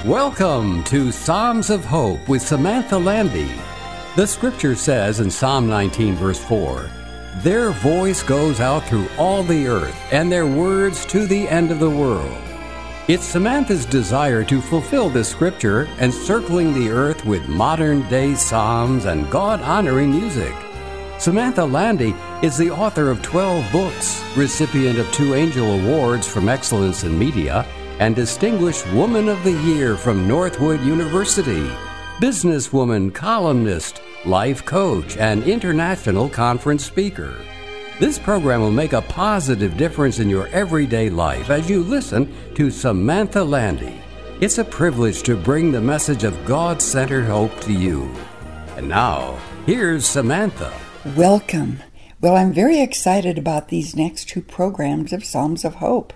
Welcome to Psalms of Hope with Samantha Landy. The scripture says in Psalm 19 verse 4, "Their voice goes out through all the earth, and their words to the end of the world." It's Samantha's desire to fulfill this scripture, encircling the earth with modern-day psalms and God-honoring music. Samantha Landy is the author of 12 books, recipient of 2 Angel Awards from Excellence in Media, and Distinguished Woman of the Year from Northwood University, businesswoman, columnist, life coach, and international conference speaker. This program will make a positive difference in your everyday life as you listen to Samantha Landy. It's a privilege to bring the message of God-centered hope to you. And now, here's Samantha. Welcome. Well, I'm very excited about these next 2 programs of Psalms of Hope.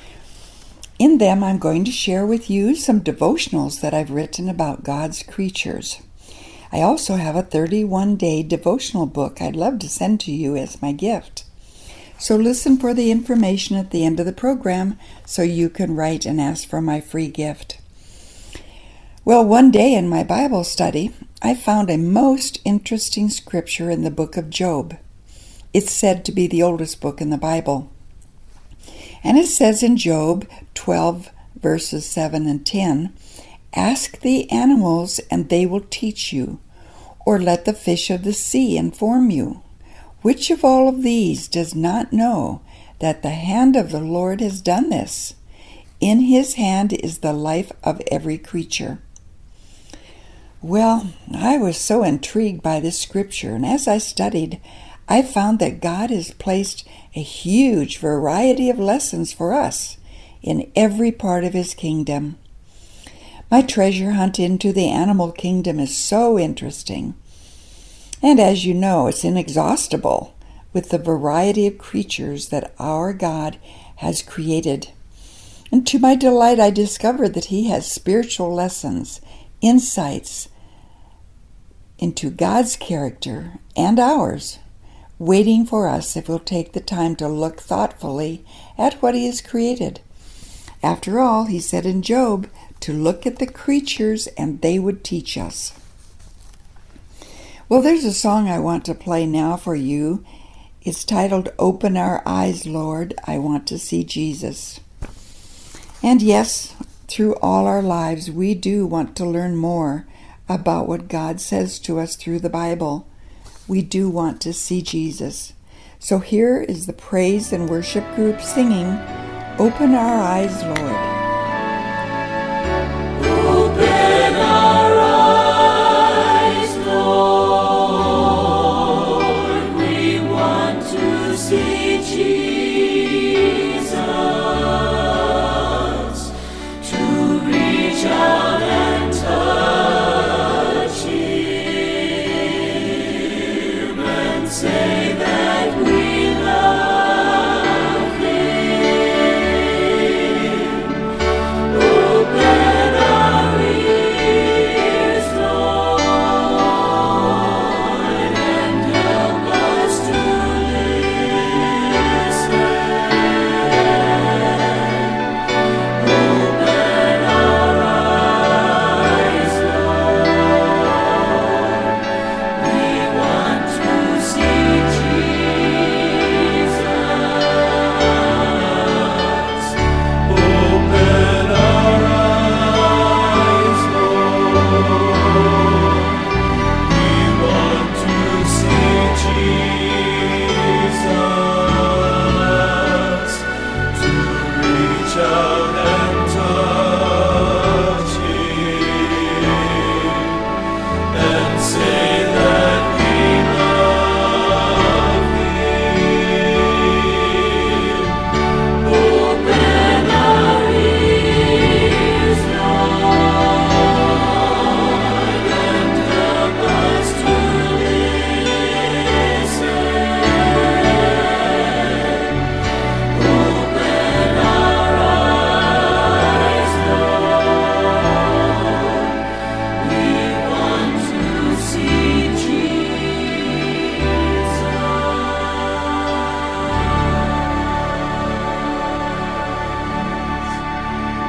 In them, I'm going to share with you some devotionals that I've written about God's creatures. I also have a 31-day devotional book I'd love to send to you as my gift. So listen for the information at the end of the program so you can write and ask for my free gift. Well, one day in my Bible study, I found a most interesting scripture in the book of Job. It's said to be the oldest book in the Bible. And it says in Job 12, verses 7 and 10, "Ask the animals, and they will teach you, or let the fish of the sea inform you. Which of all of these does not know that the hand of the Lord has done this? In his hand is the life of every creature." Well, I was so intrigued by this scripture, and as I studied, I found that God has placed a huge variety of lessons for us in every part of his kingdom. My treasure hunt into the animal kingdom is so interesting. And as you know, it's inexhaustible with the variety of creatures that our God has created. And to my delight, I discovered that he has spiritual lessons, insights into God's character and ours, waiting for us if we'll take the time to look thoughtfully at what he has created. After all, he said in Job to look at the creatures and they would teach us. Well, there's a song I want to play now for you. It's titled, "Open Our Eyes, Lord, I Want to See Jesus." And yes, through all our lives, we do want to learn more about what God says to us through the Bible. We do want to see Jesus. So here is the praise and worship group singing, "Open Our Eyes, Lord." Open our eyes, Lord. We want to see Jesus, to reach out and touch him and say that we love him. Open our ears, Lord, and help us to listen.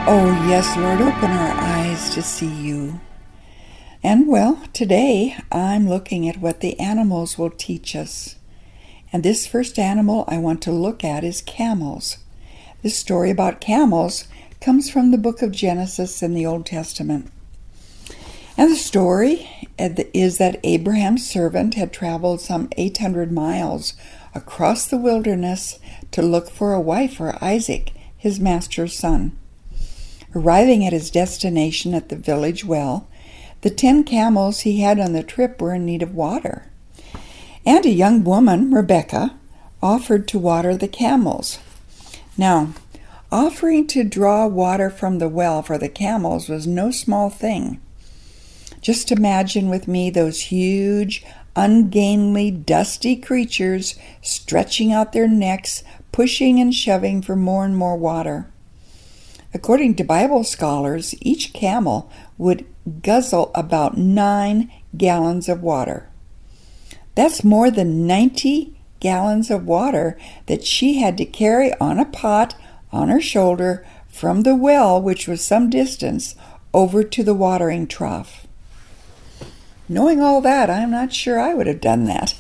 Oh, yes, Lord, open our eyes to see you. And well, today I'm looking at what the animals will teach us. And this first animal I want to look at is camels. This story about camels comes from the book of Genesis in the Old Testament. And the story is that Abraham's servant had traveled some 800 miles across the wilderness to look for a wife for Isaac, his master's son. Arriving at his destination at the village well, the 10 camels he had on the trip were in need of water. And a young woman, Rebecca, offered to water the camels. Now, offering to draw water from the well for the camels was no small thing. Just imagine with me those huge, ungainly, dusty creatures stretching out their necks, pushing and shoving for more and more water. According to Bible scholars, each camel would guzzle about 9 gallons of water. That's more than 90 gallons of water that she had to carry on a pot on her shoulder from the well, which was some distance, over to the watering trough. Knowing all that, I'm not sure I would have done that.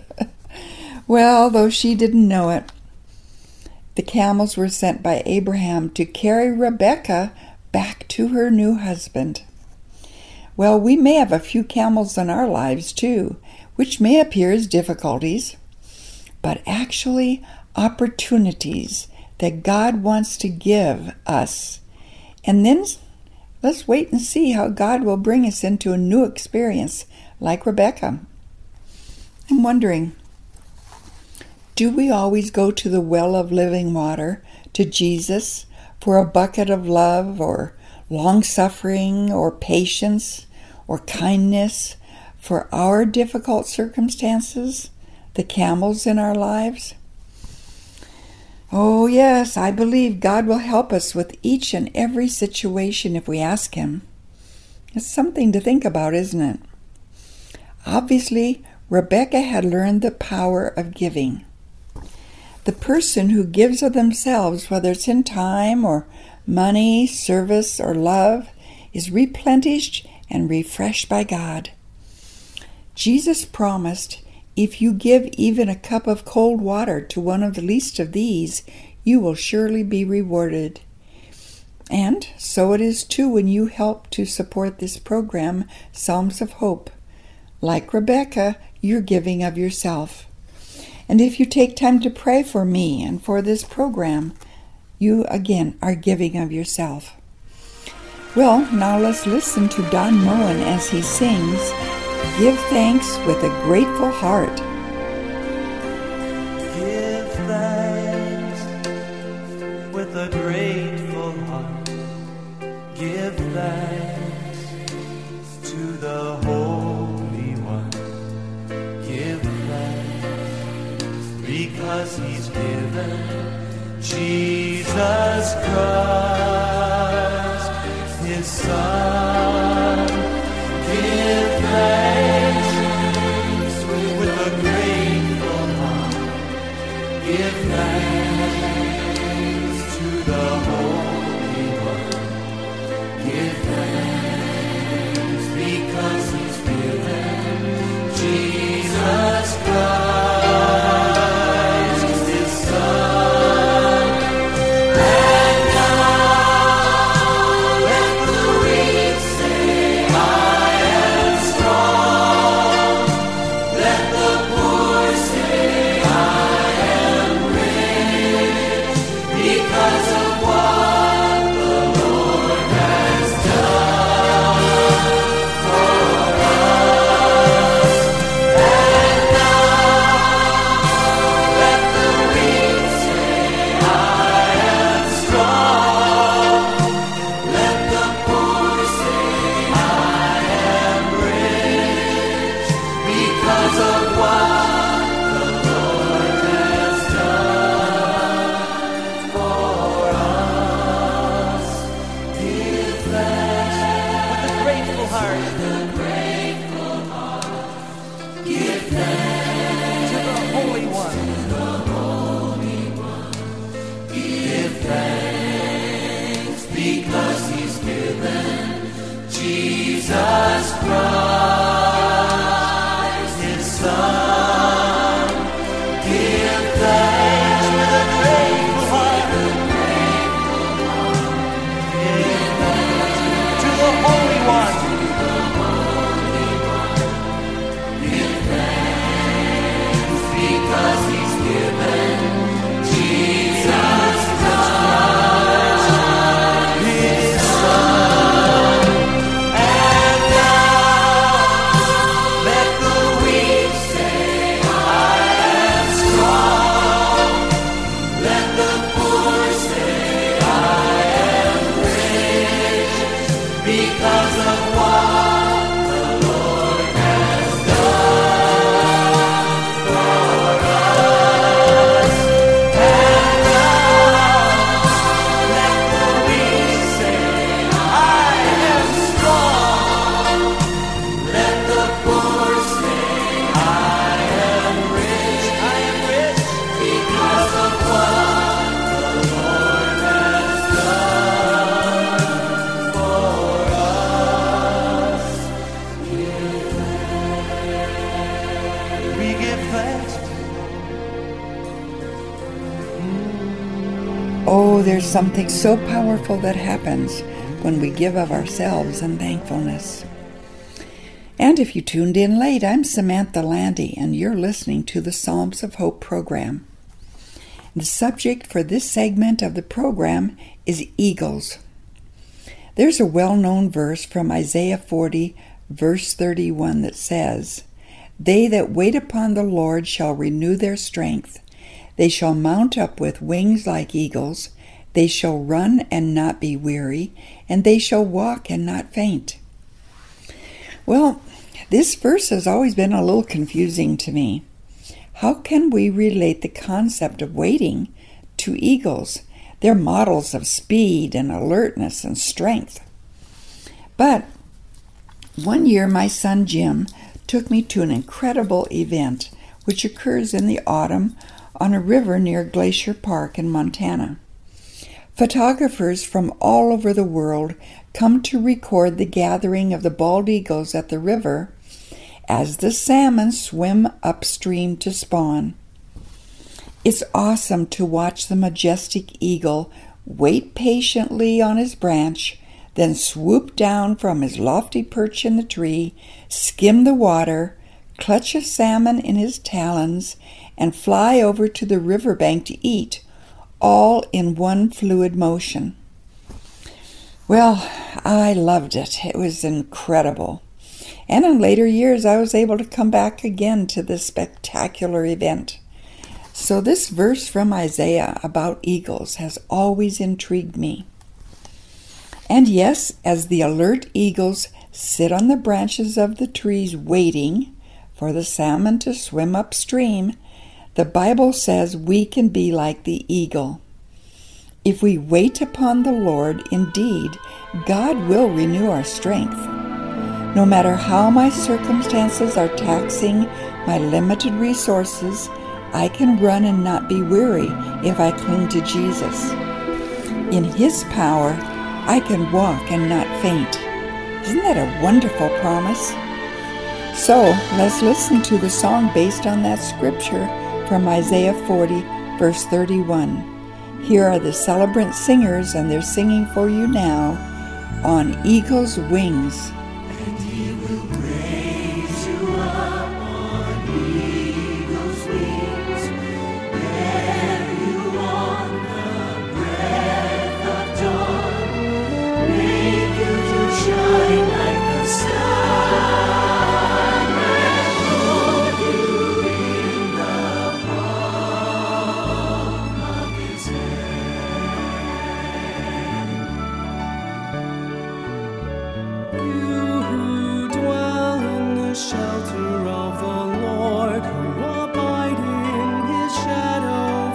Well, though she didn't know it, the camels were sent by Abraham to carry Rebecca back to her new husband. Well, we may have a few camels in our lives too, which may appear as difficulties, but actually opportunities that God wants to give us. And then let's wait and see how God will bring us into a new experience like Rebecca. I'm wondering, do we always go to the well of living water, to Jesus, for a bucket of love or long-suffering or patience or kindness for our difficult circumstances, the camels in our lives? Oh, yes, I believe God will help us with each and every situation if we ask Him. It's something to think about, isn't it? Obviously, Rebecca had learned the power of giving. The person who gives of themselves, whether it's in time or money, service, or love, is replenished and refreshed by God. Jesus promised, if you give even a cup of cold water to one of the least of these, you will surely be rewarded. And so it is too when you help to support this program, Psalms of Hope. Like Rebecca, you're giving of yourself. And if you take time to pray for me and for this program, you again are giving of yourself. Well, now let's listen to Don Moen as he sings, Give Thanks with a Grateful Heart. Give thanks with a grateful heart. Give thanks to the Holy One. Give thanks because He's given Jesus Christ, His Son. Give thanks with a grateful heart. Give thanks to the Holy One. Give thanks because He's given Jesus Christ, His Son. And now let the weak say, I am strong. Let the poor say, I am rich. Oh, there's something so powerful that happens when we give of ourselves in thankfulness. And if you tuned in late, I'm Samantha Landy, and you're listening to the Psalms of Hope program. The subject for this segment of the program is eagles. There's a well-known verse from Isaiah 40, verse 31 that says, "They that wait upon the Lord shall renew their strength. They shall mount up with wings like eagles. They shall run and not be weary, and they shall walk and not faint." Well, this verse has always been a little confusing to me. How can we relate the concept of waiting to eagles? They're models of speed and alertness and strength. But one year my son Jim took me to an incredible event which occurs in the autumn on a river near Glacier Park in Montana. Photographers from all over the world come to record the gathering of the bald eagles at the river as the salmon swim upstream to spawn. It's awesome to watch the majestic eagle wait patiently on his branch, then swoop down from his lofty perch in the tree, skim the water, clutch a salmon in his talons, and fly over to the riverbank to eat, all in one fluid motion. Well, I loved it. It was incredible. And in later years, I was able to come back again to this spectacular event. So this verse from Isaiah about eagles has always intrigued me. And yes, as the alert eagles sit on the branches of the trees waiting for the salmon to swim upstream, the Bible says we can be like the eagle. If we wait upon the Lord, indeed, God will renew our strength. No matter how my circumstances are taxing my limited resources, I can run and not be weary if I cling to Jesus. In His power, I can walk and not faint. Isn't that a wonderful promise? So, let's listen to the song based on that scripture from Isaiah 40, verse 31. Here are the celebrant singers, and they're singing for you now, "On Eagle's Wings." And He will raise you up on eagle's wings, bear you on the breath of dawn, make you to shine like the sun, and hold you in the palm of His You who dwell in the shelter of the Lord, who abide in His shadow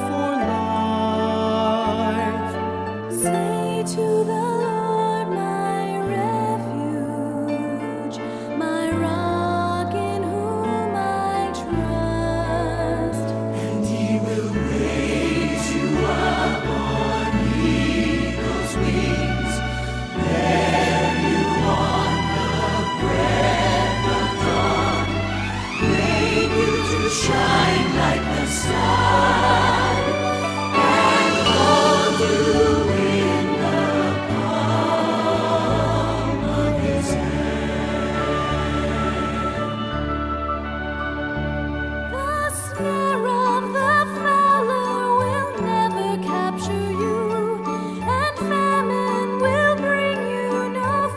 for life. Say to the Lord, my refuge, my rock in whom I trust. And He will raise you up on eagle's wings, bear you on the breath of dawn, make you to shine like the sun, and hold you in the palm of His The snare of the fowler will never capture you, and famine will bring you no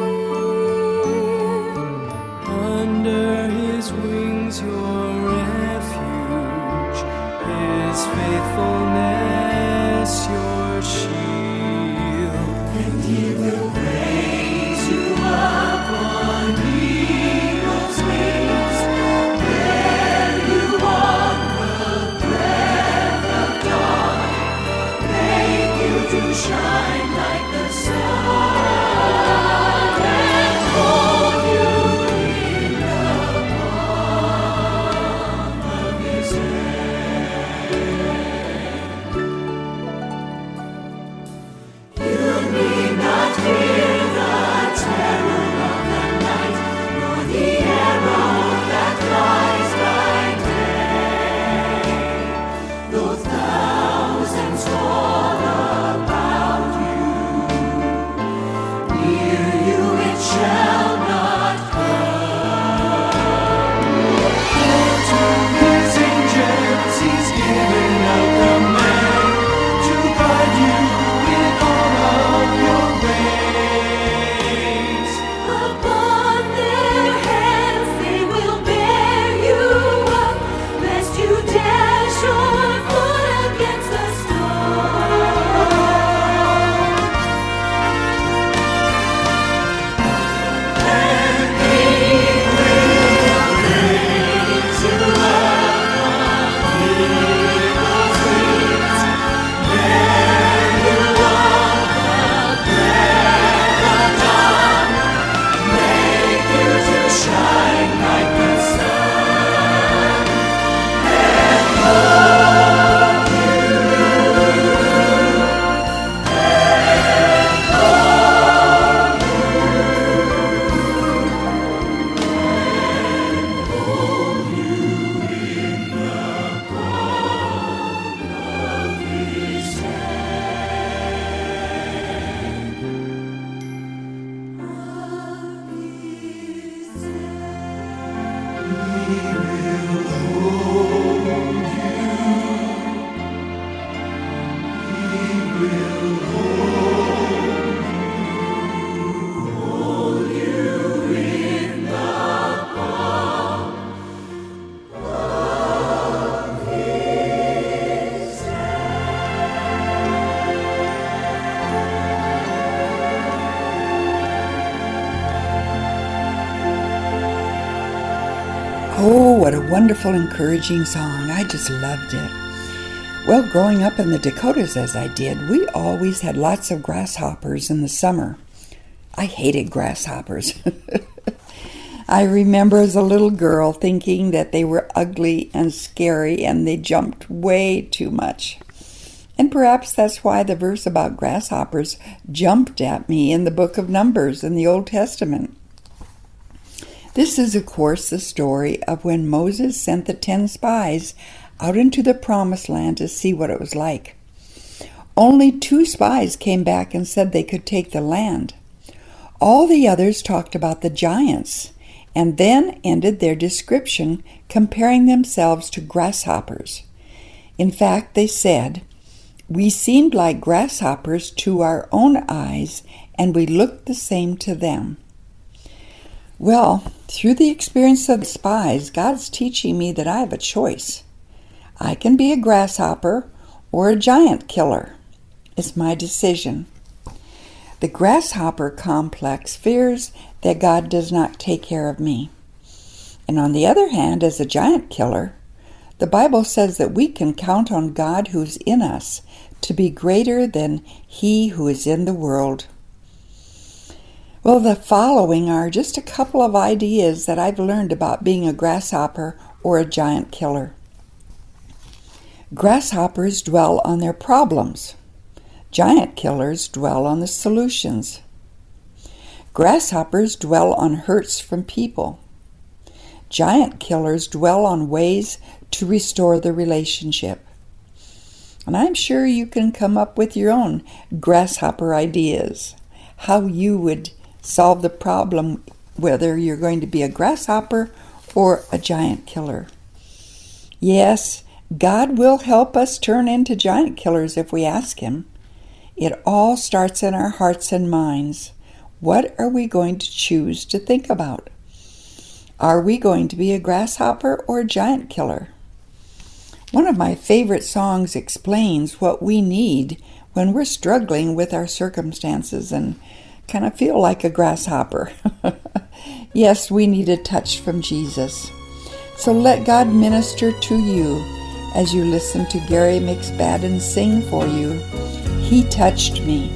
fear. Under His wings your refuge, His faithfulness your shield. And He will raise you up on eagle's wings, bear you on the breath of dawn, make you to shine like the sun, and hold you in the palm of His You need not fear the terror of the night, nor the arrow that flies by day. Though thousands fall a wonderful, encouraging song. I just loved it. Well, growing up in the Dakotas as I did, we always had lots of grasshoppers in the summer. I hated grasshoppers. I remember as a little girl thinking that they were ugly and scary and they jumped way too much. And perhaps that's why the verse about grasshoppers jumped at me in the book of Numbers in the Old Testament. This is, of course, the story of when Moses sent the 10 spies out into the promised land to see what it was like. Only 2 spies came back and said they could take the land. All the others talked about the giants and then ended their description comparing themselves to grasshoppers. In fact, they said, "We seemed like grasshoppers to our own eyes, and we looked the same to them." Well, through the experience of the spies, God's teaching me that I have a choice. I can be a grasshopper or a giant killer. It's my decision. The grasshopper complex fears that God does not take care of me. And on the other hand, as a giant killer, the Bible says that we can count on God who's in us to be greater than he who is in the world. Well, the following are just a couple of ideas that I've learned about being a grasshopper or a giant killer. Grasshoppers dwell on their problems. Giant killers dwell on the solutions. Grasshoppers dwell on hurts from people. Giant killers dwell on ways to restore the relationship. And I'm sure you can come up with your own grasshopper ideas, how you would solve the problem, whether you're going to be a grasshopper or a giant killer. Yes, God will help us turn into giant killers if we ask him. It all starts in our hearts and minds. What are we going to choose to think about? Are we going to be a grasshopper or a giant killer? One of my favorite songs explains what we need when we're struggling with our circumstances and kind of feel like a grasshopper. Yes, we need a touch from Jesus. So let God minister to you as you listen to Gary McSpadden sing for you, "He Touched Me."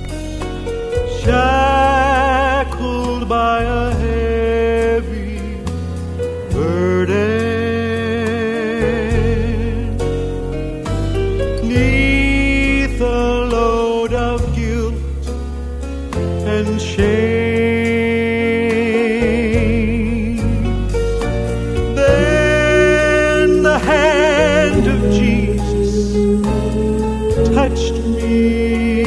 Shackled by a heavy burden, 'neath a load of guilt and shame, then the hand of Jesus touched me.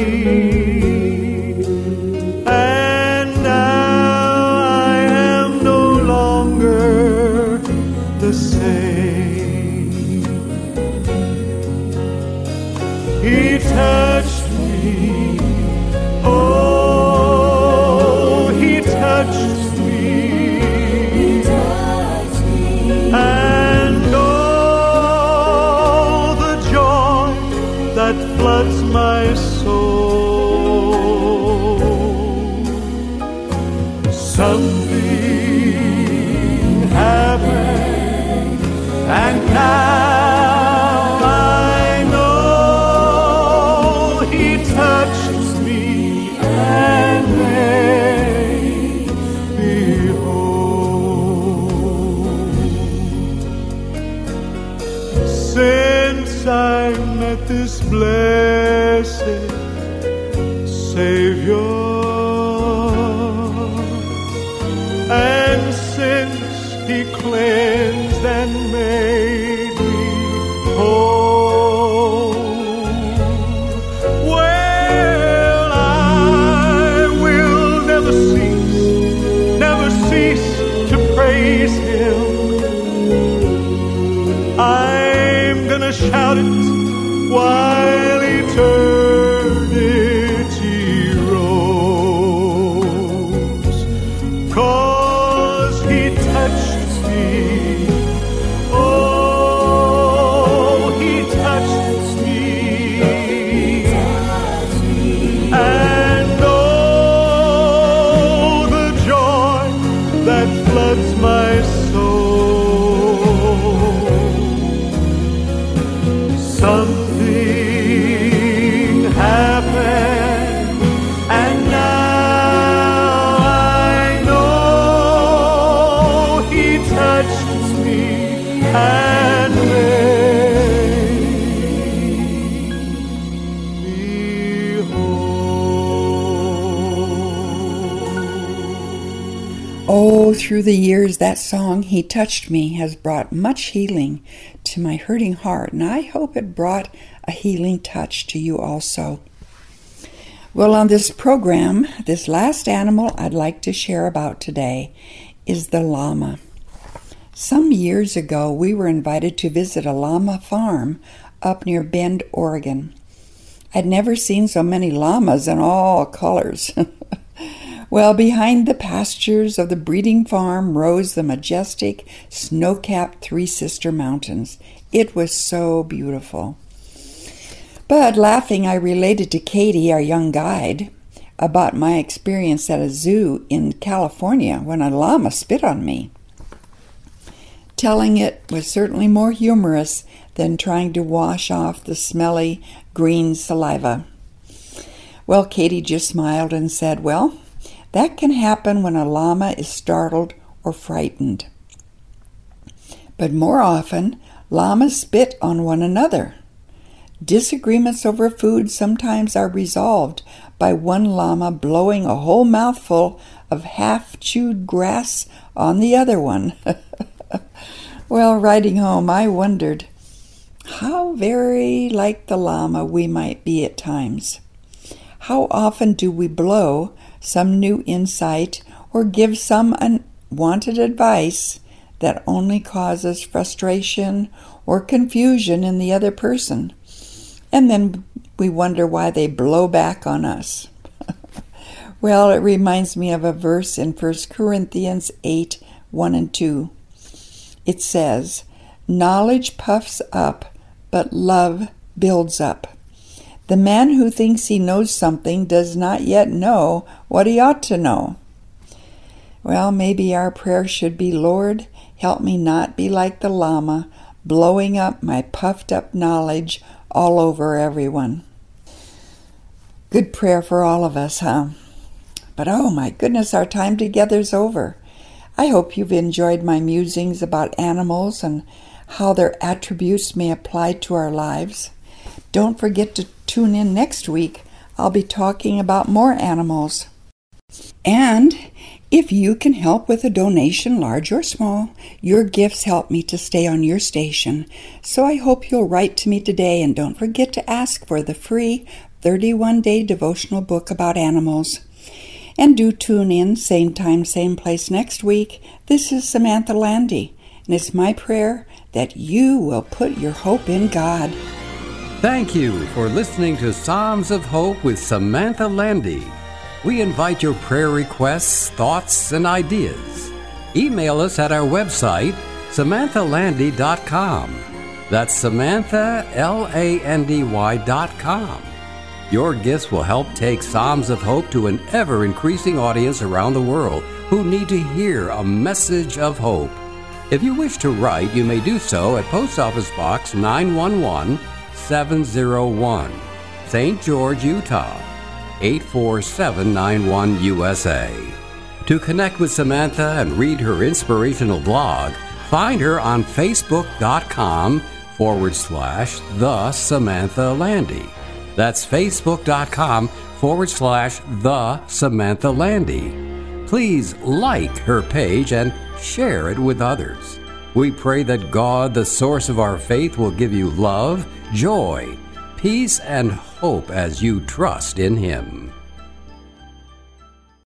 He touched me, oh, he touched me, and oh, the joy that floods my soul. Something happened, and now I met this blessed Savior, and since he cleansed and made me whole, well, I will never cease to praise him. I'm gonna shout it while eternity rolls. through the years, that song, He Touched Me, has brought much healing to my hurting heart, and I hope it brought a healing touch to you also. Well, on this program, this last animal I'd like to share about today is the llama. Some years ago, we were invited to visit a llama farm up near Bend, Oregon. I'd never seen so many llamas in all colors. Well, behind the pastures of the breeding farm rose the majestic, snow-capped Three Sister Mountains. It was so beautiful. But laughing, I related to Katie, our young guide, about my experience at a zoo in California when a llama spit on me. Telling it was certainly more humorous than trying to wash off the smelly green saliva. Well, Katie just smiled and said, well, that can happen when a llama is startled or frightened. But more often, llamas spit on one another. Disagreements over food sometimes are resolved by one llama blowing a whole mouthful of half-chewed grass on the other one. Well, riding home, I wondered how very like the llama we might be at times. How often do we blow some new insight or give some unwanted advice that only causes frustration or confusion in the other person? And then we wonder why they blow back on us. Well, it reminds me of a verse in 1 Corinthians 8, 1 and 2. It says, knowledge puffs up, but love builds up. The man who thinks he knows something does not yet know what he ought to know. Well, maybe our prayer should be, Lord, help me not be like the llama, blowing up my puffed up knowledge all over everyone. Good prayer for all of us, huh? But oh my goodness, our time together's over. I hope you've enjoyed my musings about animals and how their attributes may apply to our lives. Don't forget to tune in next week. I'll be talking about more animals. And if you can help with a donation, large or small, your gifts help me to stay on your station. So I hope you'll write to me today, and don't forget to ask for the free 31-day devotional book about animals. And do tune in, same time, same place next week. This is Samantha Landy, and it's my prayer that you will put your hope in God. Thank you for listening to Psalms of Hope with Samantha Landy. We invite your prayer requests, thoughts, and ideas. Email us at our website, SamanthaLandy.com. That's SamanthaLandy.com. Your gifts will help take Psalms of Hope to an ever-increasing audience around the world who need to hear a message of hope. If you wish to write, you may do so at Post Office Box 911-701, St. George, Utah, 84791 USA. To connect with Samantha and read her inspirational blog, find her on Facebook.com/The Samantha Landy. That's Facebook.com/The Samantha Landy. Please like her page and share it with others. We pray that God, the source of our faith, will give you love, joy, peace, and hope as you trust in Him.